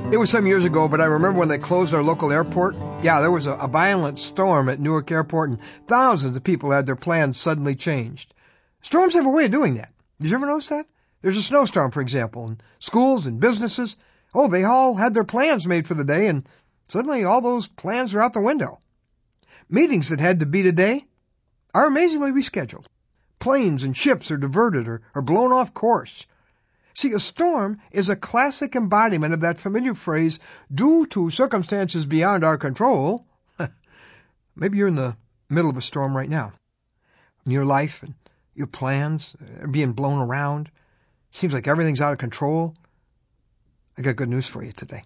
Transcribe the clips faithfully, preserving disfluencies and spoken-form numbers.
It was some years ago, but I remember when they closed our local airport. Yeah, there was a, a violent storm at Newark Airport, and thousands of people had their plans suddenly changed. Storms have a way of doing that. Did you ever notice that? There's a snowstorm, for example, and schools and businesses, oh, they all had their plans made for the day, and suddenly all those plans are out the window. Meetings that had to be today are amazingly rescheduled. Planes and ships are diverted or, or blown off course. See, a storm is a classic embodiment of that familiar phrase, due to circumstances beyond our control. Maybe you're in the middle of a storm right now. Your life and your plans are being blown around. Seems like everything's out of control. I got good news for you today.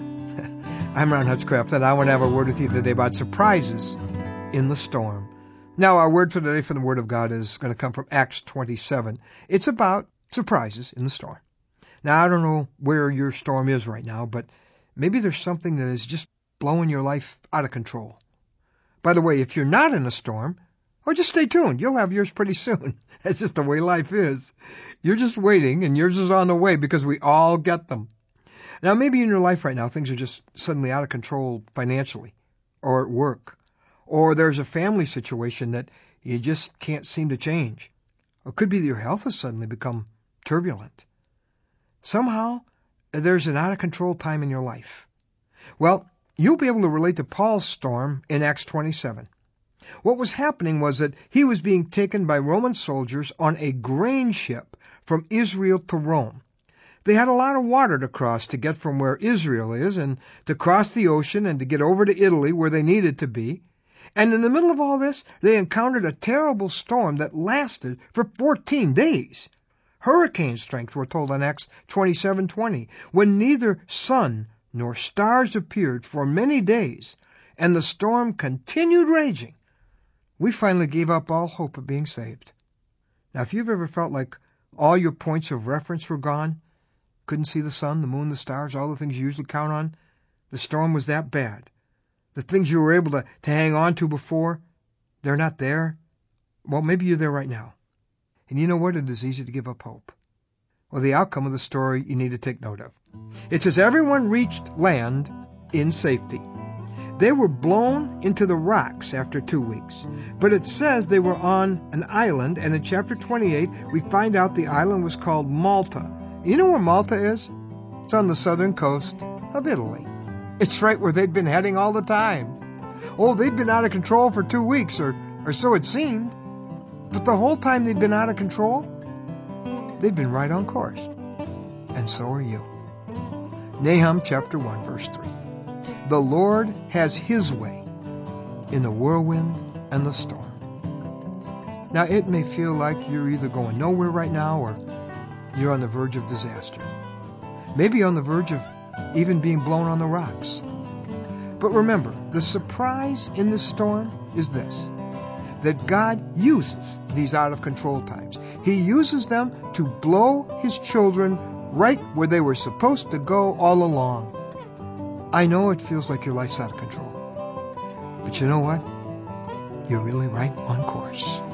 I'm Ron Hutchcraft, and I want to have a word with you today about surprises in the storm. Now, our word for today from the Word of God is going to come from Acts twenty-seven. It's about surprises in the storm. Now, I don't know where your storm is right now, but maybe there's something that is just blowing your life out of control. By the way, if you're not in a storm, or just stay tuned, you'll have yours pretty soon. That's just the way life is. You're just waiting, and yours is on the way because we all get them. Now, maybe in your life right now, things are just suddenly out of control financially, or at work, or there's a family situation that you just can't seem to change. Or it could be that your health has suddenly become turbulent. Somehow, there's an out-of-control time in your life. Well, you'll be able to relate to Paul's storm in Acts twenty-seven. What was happening was that he was being taken by Roman soldiers on a grain ship from Israel to Rome. They had a lot of water to cross to get from where Israel is and to cross the ocean and to get over to Italy where they needed to be. And in the middle of all this, they encountered a terrible storm that lasted for fourteen days. Hurricane strength, we're told in Acts twenty-seven twenty, when neither sun nor stars appeared for many days, and the storm continued raging. We finally gave up all hope of being saved. Now, if you've ever felt like all your points of reference were gone, couldn't see the sun, the moon, the stars, all the things you usually count on, the storm was that bad. The things you were able to, to hang on to before, they're not there. Well, maybe you're there right now. And you know what? It is easy to give up hope. Well, the outcome of the story you need to take note of. It says everyone reached land in safety. They were blown into the rocks after two weeks. But it says they were on an island, and in chapter twenty-eight, we find out the island was called Malta. You know where Malta is? It's on the southern coast of Italy. It's right where they'd been heading all the time. Oh, they'd been out of control for two weeks, or, or so it seemed. But the whole time they'd been out of control, they'd been right on course. And so are you. Nahum chapter one, verse three. The Lord has His way in the whirlwind and the storm. Now, it may feel like you're either going nowhere right now or you're on the verge of disaster. Maybe on the verge of even being blown on the rocks. But remember, the surprise in this storm is this, that God uses these out-of-control times. He uses them to blow His children right where they were supposed to go all along. I know it feels like your life's out of control. But you know what? You're really right on course.